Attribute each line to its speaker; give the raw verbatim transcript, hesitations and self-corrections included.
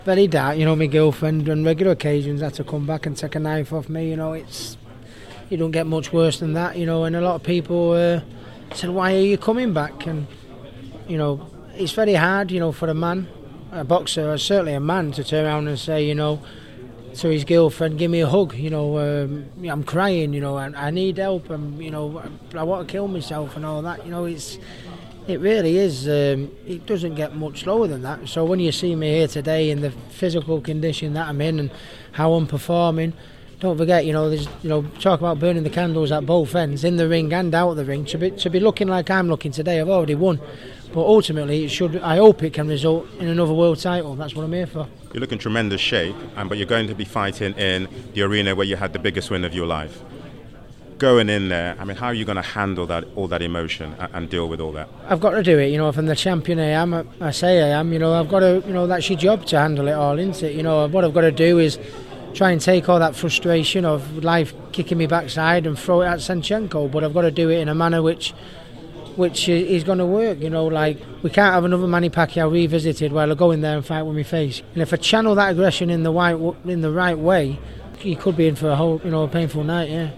Speaker 1: Very dark, you know, my girlfriend on regular occasions had to come back and take a knife off me, you know, it's, you don't get much worse than that, you know, and a lot of people uh, said, why are you coming back? And, you know, it's very hard, you know, for a man, a boxer, or certainly a man, to turn around and say, you know, to his girlfriend, give me a hug, you know, um, I'm crying, you know, I, I need help, and, you know, I, I want to kill myself and all that, you know, it's, it really is, um, it doesn't get much lower than that. So when you see me here today in the physical condition that I'm in and how I'm performing, don't forget, you know, there's, you know, talk about burning the candles at both ends, in the ring and out of the ring. To be, to be looking like I'm looking today, I've already won. But ultimately, it should, I hope it can result in another world title. That's what I'm here for.
Speaker 2: You look in tremendous shape, um, but you're going to be fighting in the arena where you had the biggest win of your life. Going in there, I mean, how are you going to handle that, all that emotion, and, and deal with all that?
Speaker 1: I've got to do it, you know. If I'm the champion I am, I, I say I am, you know. I've got to, you know, that's your job to handle it all, isn't it? You know, what I've got to do is try and take all that frustration of life kicking me backside and throw it at Shevchenko. But I've got to do it in a manner which, which is going to work. You know, like we can't have another Manny Pacquiao revisited where I go in there and fight with my face. And if I channel that aggression in the right, in the right way, you could be in for a whole, you know, a painful night. Yeah.